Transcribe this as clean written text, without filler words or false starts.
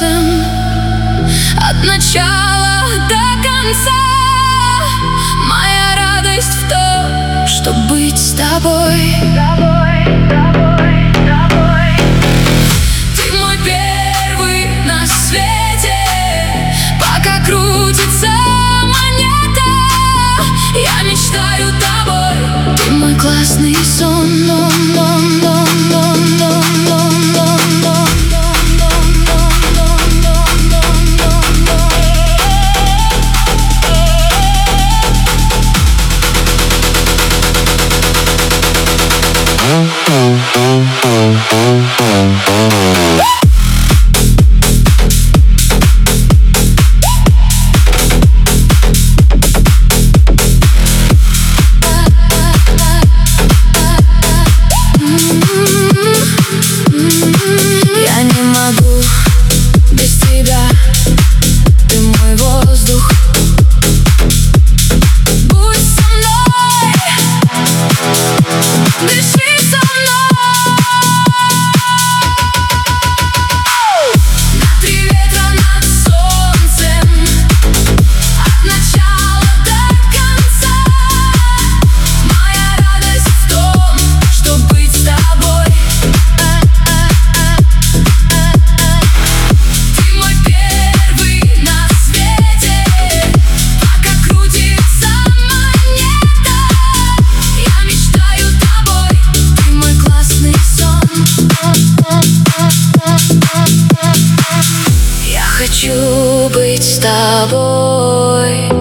солнцем от начала до конца. Моя радость в том, чтоб быть с тобой. Ты мой первый на свете, пока крутится монета. Я мечтаю тобой, ты мой классный сон. Я не могу без тебя, ты мой воздух. Будь со мной, дыши со мной. На три ветра над солнцем, от начала до конца. Моя радость в том, чтоб быть с тобой. Хочу быть с тобой.